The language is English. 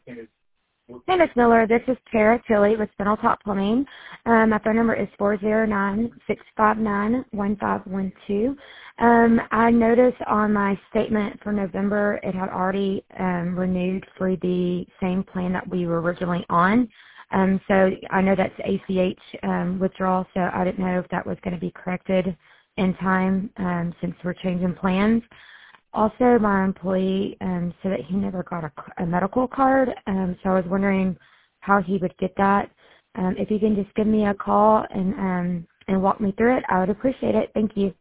Hey, Ms. Miller. This is Tara Tilley with Spinal Top Plumbing. My phone number is 409-659-1512. I noticed on my statement for November it had already renewed for the same plan that we were originally on. So I know that's ACH withdrawal, so I didn't know if that was going to be corrected in time since we're changing plans. Also, my employee said that he never got a medical card, so I was wondering how he would get that. If you can just give me a call and walk me through it, I would appreciate it. Thank you.